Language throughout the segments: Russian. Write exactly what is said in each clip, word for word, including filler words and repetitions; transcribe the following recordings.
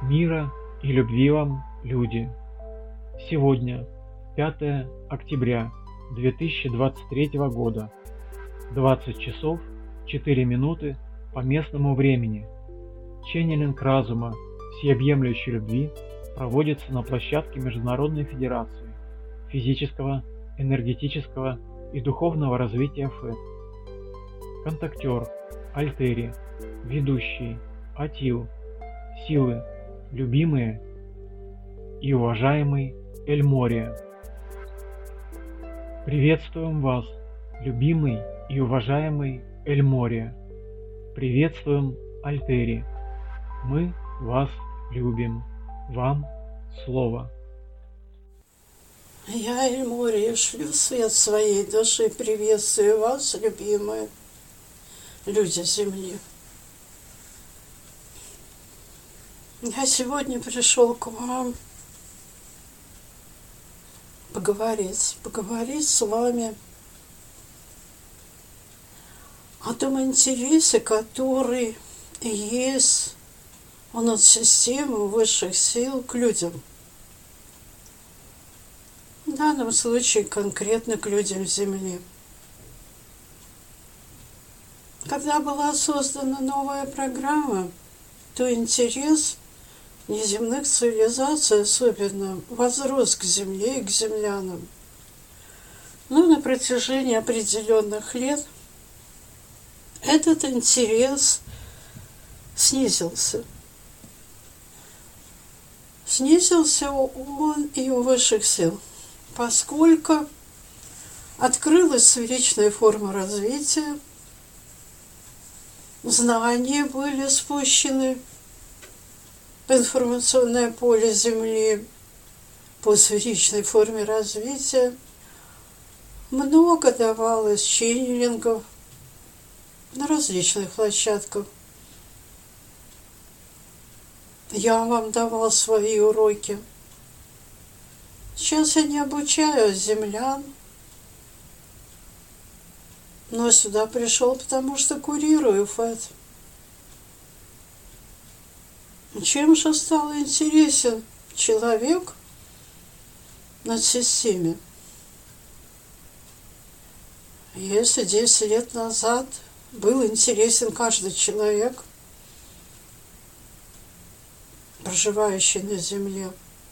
Мира и любви вам, люди! Сегодня, пятое октября две тысячи двадцать третьего года, двадцать часов четыре минуты по местному времени. Ченнелинг разума всеобъемлющей любви проводится на площадке Международной Федерации физического, энергетического и духовного развития ФЭД. Контактер, Альтери, ведущий, Атил, силы, любимые и уважаемый Эль-Мория. Приветствуем вас, любимый и уважаемый Эль-Мория. Приветствуем, Альтери. Мы вас любим. Вам слово. Я, Эль-Мория, шлю свет своей души, приветствую вас, любимые люди Земли. Я сегодня пришел к вам поговорить, поговорить с вами о том интересе, который есть у надсистемы высших сил к людям. В данном случае конкретно к людям Земли. Когда была создана новая программа, то интерес неземных цивилизаций особенно возрос к Земле и к землянам. Но на протяжении определенных лет этот интерес снизился. Снизился он и у высших сил, поскольку открылась сферичная форма развития, знания были спущены в информационное поле Земли по сферичной форме развития. Много давалось ченнелингов на различных площадках. Я вам давал свои уроки. Сейчас я не обучаю землян, но сюда пришел, потому что курирую ФЭД. Чем же стал интересен человек над системе? Если десять лет назад был интересен каждый человек, проживающий на Земле,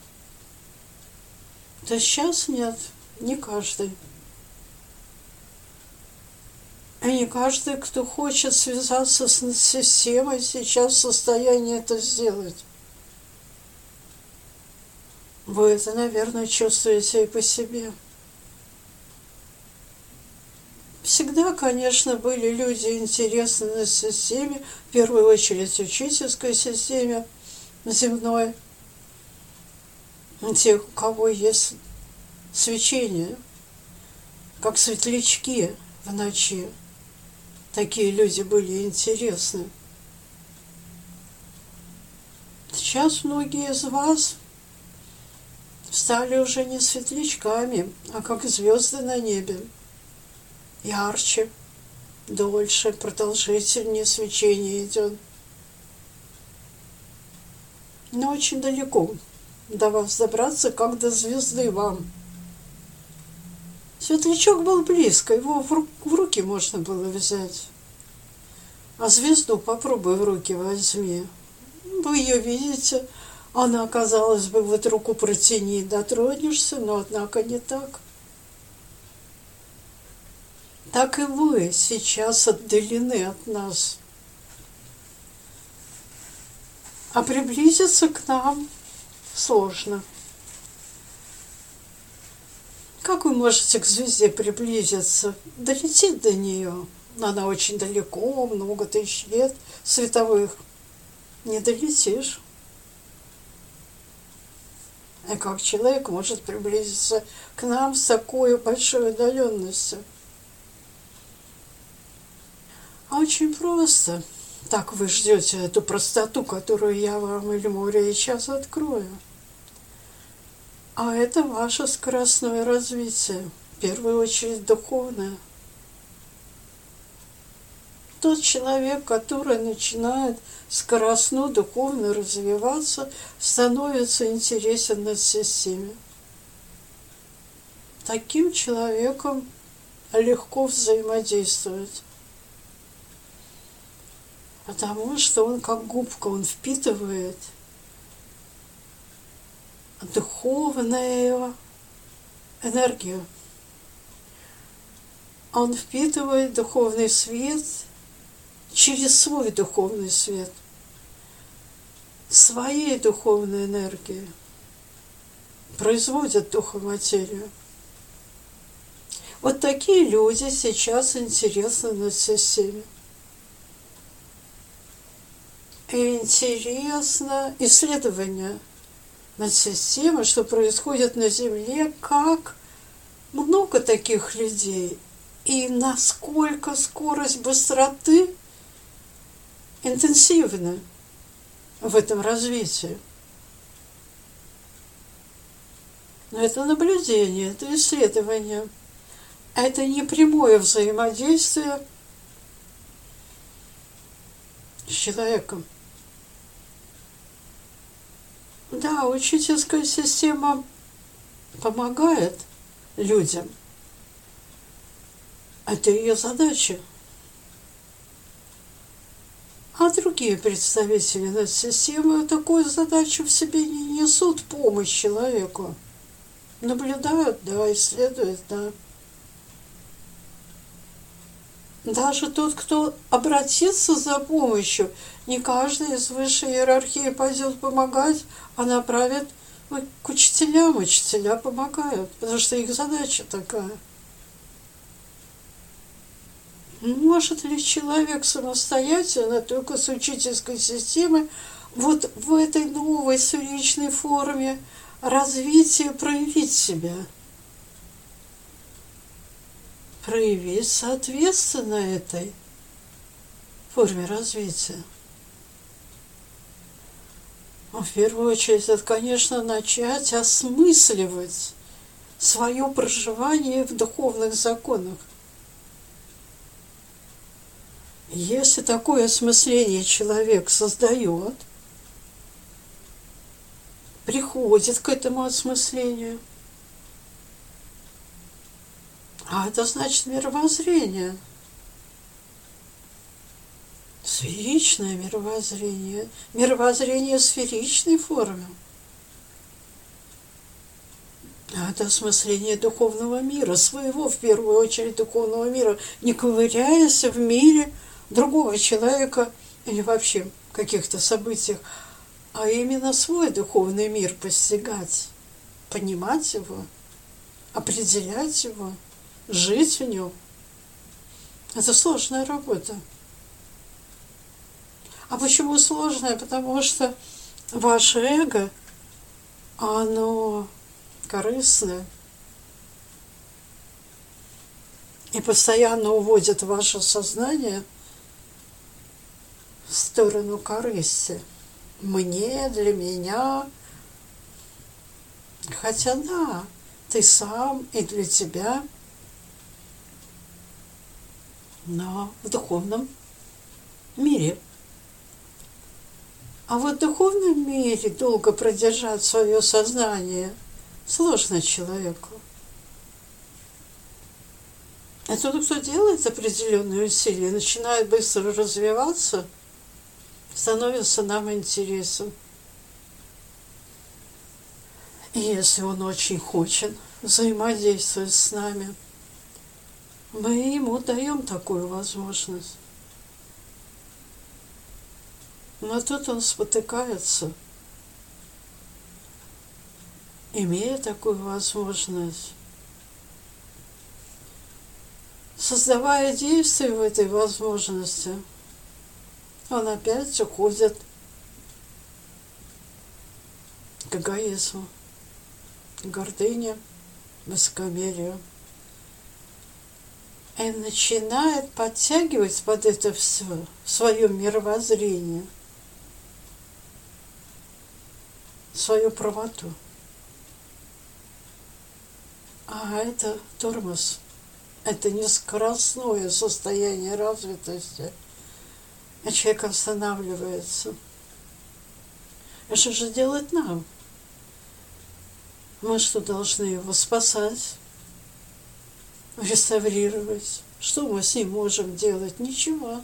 то сейчас нет, не каждый. И не каждый, кто хочет связаться с системой, сейчас в состоянии это сделать. Вы это, наверное, чувствуете и по себе. Всегда, конечно, были люди интересны на системе, в первую очередь учительской системе земной, те, у кого есть свечение, как светлячки в ночи. Такие люди были интересны. Сейчас многие из вас стали уже не светлячками, а как звезды на небе. Ярче, дольше, продолжительнее свечение идет. Но очень далеко до вас добраться, как до звезды вам. Светлячок был близко, его в, ру- в руки можно было взять. А звезду попробуй в руки возьми. Вы ее видите, она, казалось бы, вот руку протяни, дотронешься, но однако не так. Так и вы сейчас отдалены от нас. А приблизиться к нам сложно. Как вы можете к звезде приблизиться? Долететь до нее. Она очень далеко, много тысяч лет световых. Не долетишь. А как человек может приблизиться к нам с такой большой удаленностью? А очень просто. Так вы ждете эту простоту, которую я вам, Эль-Мория, сейчас открою. А это ваше скоростное развитие, в первую очередь духовное. тот человек, который начинает скоростно, духовно развиваться, становится интересен на системе. Таким человеком легко взаимодействовать, потому что он как губка, он впитывает духовную энергию. Он впитывает духовный свет через свой духовный свет, своей духовной энергией, производит духоматерию. Вот такие люди сейчас интересны на системе. И интересно исследование над системой, что происходит на Земле, как много таких людей, и насколько скорость быстроты интенсивна в этом развитии. Но это наблюдение, это исследование. Это не прямое взаимодействие с человеком. Да, учительская система помогает людям. Это ее задача. А другие представители над системой такую задачу в себе не несут, помощь человеку. Наблюдают, да, исследуют, да. Даже тот, кто обратится за помощью, не каждый из высшей иерархии пойдет помогать, а направит к учителям. Учителя помогают, потому что их задача такая. Может ли человек самостоятельно, только с учительской системой, вот в этой новой сферичной форме развития проявить себя? Проявить соответственно этой форме развития. Но в первую очередь, это, конечно, начать осмысливать свое проживание в духовных законах. Если такое осмысление человек создает, приходит к этому осмыслению, а это значит мировоззрение, сферичное мировоззрение, мировоззрение в сферичной форме. А это осмысление духовного мира, своего, в первую очередь, духовного мира, не ковыряясь в мире другого человека или вообще в каких-то событиях, а именно свой духовный мир постигать, понимать его, определять его, жить в нем. Это сложная работа. А почему сложная? Потому что ваше эго, оно корыстное и постоянно уводит ваше сознание в сторону корысти. Мне, для меня. Хотя да, ты сам и для тебя, но в духовном мире. А вот в духовном мире долго продержать свое сознание сложно человеку. А тот, кто делает определенные усилия, начинает быстро развиваться, становится нам интересен. И если он очень хочет взаимодействовать с нами, мы ему даем такую возможность. Но тут он спотыкается, имея такую возможность, создавая действие в этой возможности, он опять уходит к эгоизму, к гордыне, высокомерию. И начинает подтягивать под это все в своем мировоззрении свою правоту. А это тормоз. Это не скоростное состояние развитости. а человек останавливается. А что же делать нам? Мы что, должны его спасать, реставрировать? Что мы с ним можем делать? Ничего.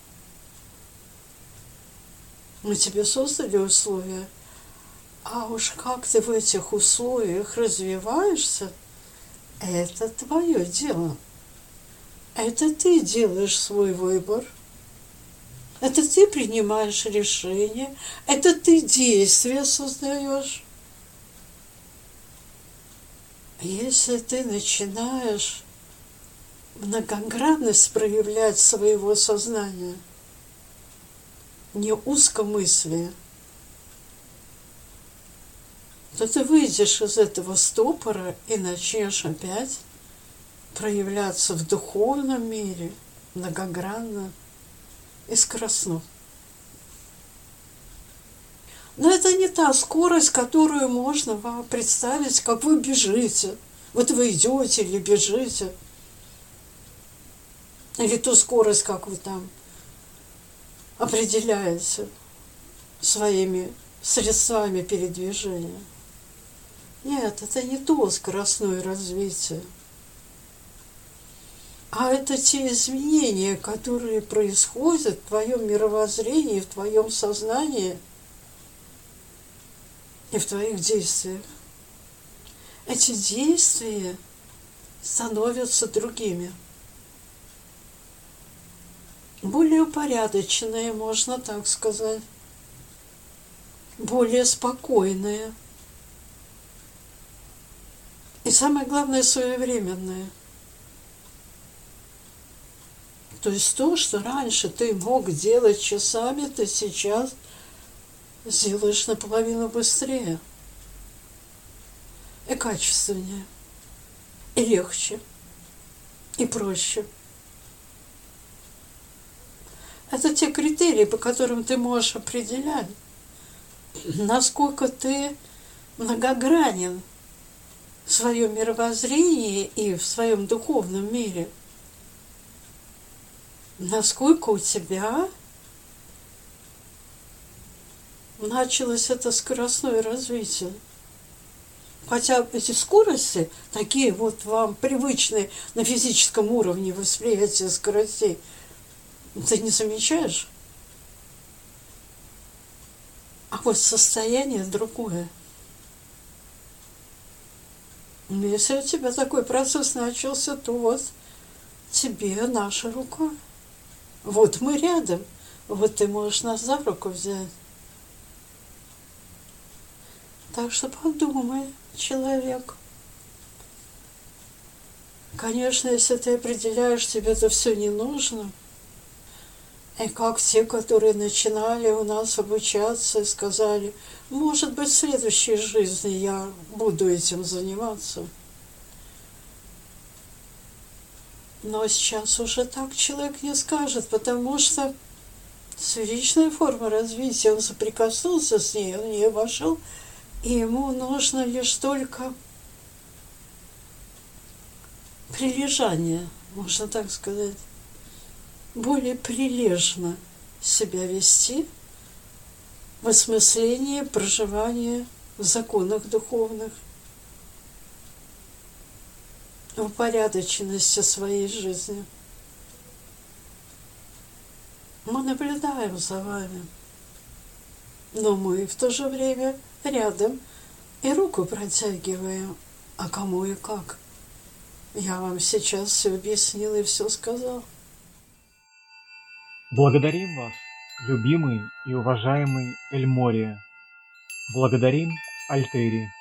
Мы тебе создали условия, а уж как ты в этих условиях развиваешься, это твое дело. Это ты делаешь свой выбор. Это ты принимаешь решения. Это ты действия создаешь. Если ты начинаешь многогранность проявлять своего сознания, не узкомыслие, то ты выйдешь из этого ступора и начнешь опять проявляться в духовном мире многогранно и скоростно. Но это не та скорость, которую можно вам представить, как вы бежите. Вот вы идете или бежите. Или ту скорость, как вы там определяете своими средствами передвижения. Нет, это не то скоростное развитие. А это те изменения, которые происходят в твоем мировоззрении, в твоем сознании и в твоих действиях. Эти действия становятся другими. Более упорядоченные, можно так сказать. Более спокойные. И самое главное, своевременные. То есть то, что раньше ты мог делать часами, ты сейчас сделаешь наполовину быстрее. И качественнее. И легче. И проще. Это те критерии, по которым ты можешь определять, насколько ты многогранен в своем мировоззрении и в своем духовном мире. Насколько у тебя началось это скоростное развитие. Хотя эти скорости, такие вот вам привычные на физическом уровне восприятия скоростей, ты не замечаешь? А вот состояние другое. Если у тебя такой процесс начался, то вот тебе наша рука. Вот мы рядом. Вот ты можешь нас за руку взять. Так что подумай, человек. Конечно, если ты определяешь, тебе это все не нужно. И как те, которые начинали у нас обучаться и сказали, может быть, в следующей жизни я буду этим заниматься. Но сейчас уже так человек не скажет, потому что сферичная форма развития, он соприкоснулся с ней, он в нее вошел, и ему нужно лишь только прилежание, можно так сказать, более прилежно себя вести в осмыслении проживания в законах духовных, в упорядоченности своей жизни. Мы наблюдаем за вами, но мы в то же время рядом и руку протягиваем. А кому и как? Я вам сейчас все объяснила и все сказала. Благодарим вас, любимый и уважаемый Эльмория. Благодарим Альтери.